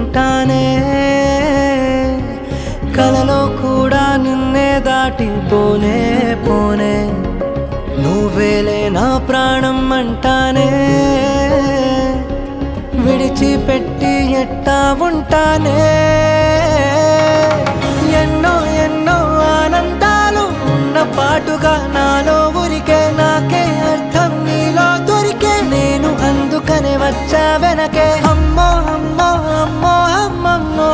ఉంటానే కలలో కూడా నిన్నే దాటిపోనే పోనే నువ్వేలే నా ప్రాణం అంటానే విడిచిపెట్టి ఎట్టా ఉంటానే ఎన్నో ఎన్నో ఆనందాలు ఉన్న పాటుగా నాలో ఊరికే నాకే అర్థం నీలో దొరికే నేను అందుకనే వచ్చా వెనకే అమ్మో అమ్మో అమ్మో అమ్మమ్మో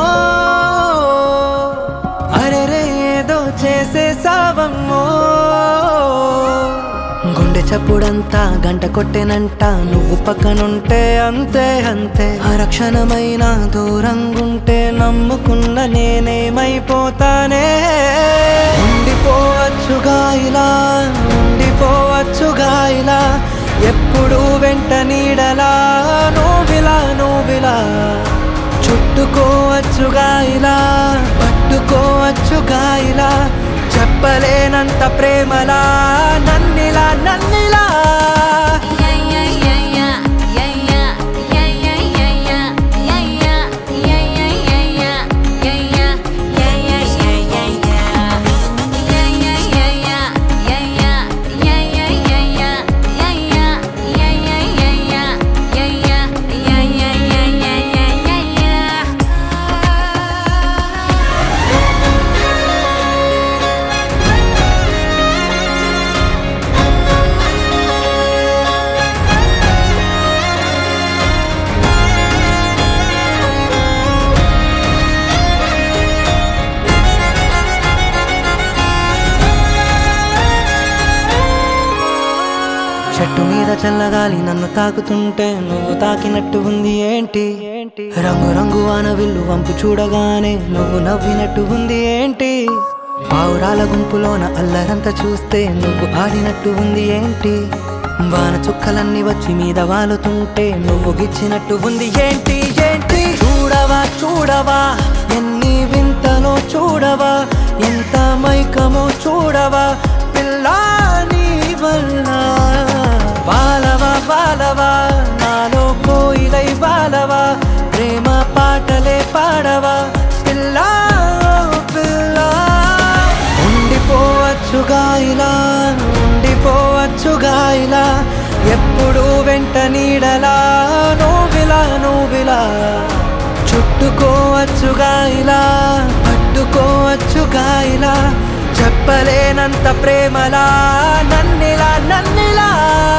అరెరే ఏదో చేసేసావమ్మో గుండె చప్పుడంతా గంట కొట్టెనంట నువ్వు పక్కనుంటే అంతే అంతే అరక్షణమైన దూరంగుంటే నమ్ముకున్న నేనేమైపోతానే ఉండిపోవచ్చుగా ఇలా ఎప్పుడు వెంట నీడలా నువ్విలా చుట్టుకోవచ్చుగా ఇలా పట్టుకోవచ్చుగా ఇలా చెప్పలేనంత ప్రేమలా నన్నిలా చెట్టు మీద చల్లగాలి నన్ను తాకుతుంటే నువ్వు తాకినట్టు ఉంది ఏంటి రంగు రంగు వానవిల్లు వంపు చూడగానే నువ్వు నవ్వినట్టు ఉంది ఏంటి పావురాల గుంపులోన అల్లరంతా చూస్తే నువ్వు ఆడినట్టు ఉంది ఏంటి వాన చుక్కలన్నీ వచ్చి మీద వాలుతుంటే నువ్వు గిచ్చినట్టు ఉంది ఏంటి చూడవా ఎన్ని వింతలో చూడవా ఎంత మైకమో చూడవా పిల్లా నీ వల్ల బాలవా నాలో కోయిలై బాలవా ప్రేమ పాటలే పాడవా పిల్లా ఉండిపోవచ్చుగా ఇలా ఎప్పుడు వెంట నీడలా నువ్విలా చుట్టుకోవచ్చుగా ఇలా పట్టుకోవచ్చుగా ఇలా చెప్పలేనంత ప్రేమలా నన్నిలా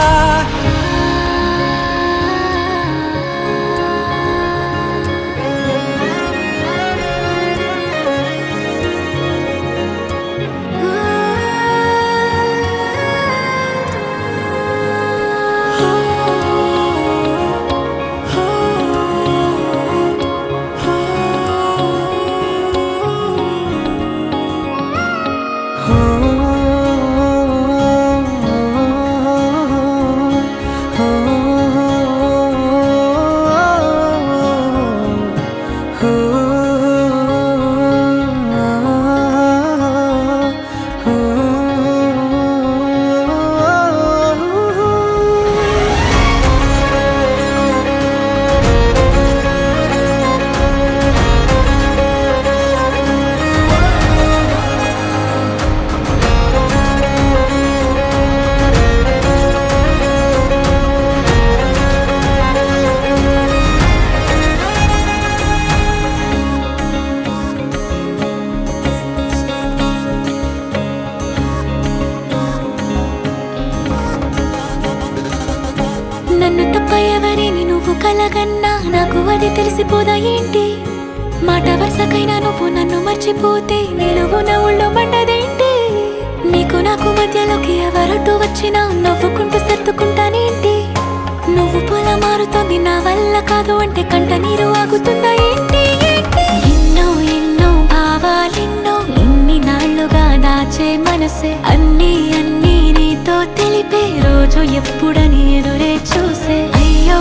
నన్ను తప్ప ఎవరిని నువ్వు కలగన్నా నాకు అది తెలిసిపోదా ఏంటి మాట వరుసకైనా నువ్వు నన్ను మర్చిపోతే నిలువున ఊళ్ళో మండదేంటి నీకు నాకు మధ్యలోకి ఎవరట్టు వచ్చినా నవ్వుకుంటూ సర్దుకుంటానేంటి నువ్వు పొల మారుతోంది నా వల్ల కాదు అంటే కంట నీరు ఆగుతుందా ఏంటి ఎన్నో భావాలెన్నో ఇన్ని నాళ్లుగా దాచే మనసే అన్నీ నీతో తెలిపే రోజు ఎప్పుడని ఎదురే చూసే అయ్యో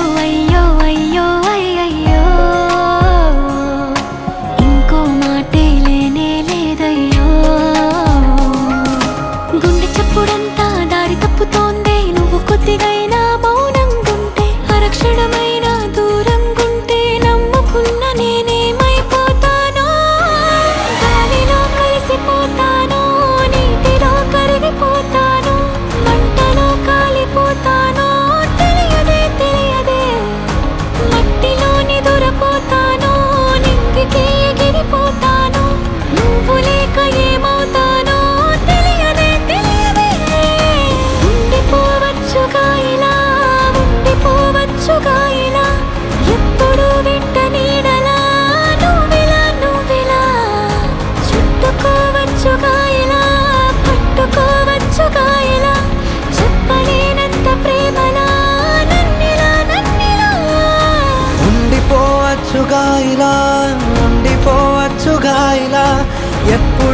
ఇంకో మాటే లేనే లేదయ్యో గుండె చప్పుడంతా దారి తప్పుతోందే నువ్వు కొద్దిగైనా మౌనంగుంటే అరక్షణమైన దూరంగుంటే నమ్ముకున్న నేనే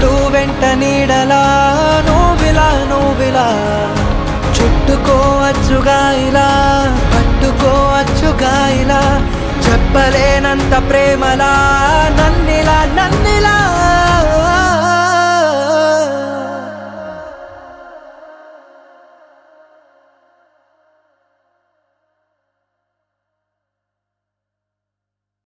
ఎప్పుడు వెంట నీడలా నువ్విలా చుట్టుకోవచ్చుగా ఇలా పట్టుకోవచ్చుగా ఇలా చెప్పలేనంత ప్రేమలా నన్నిలా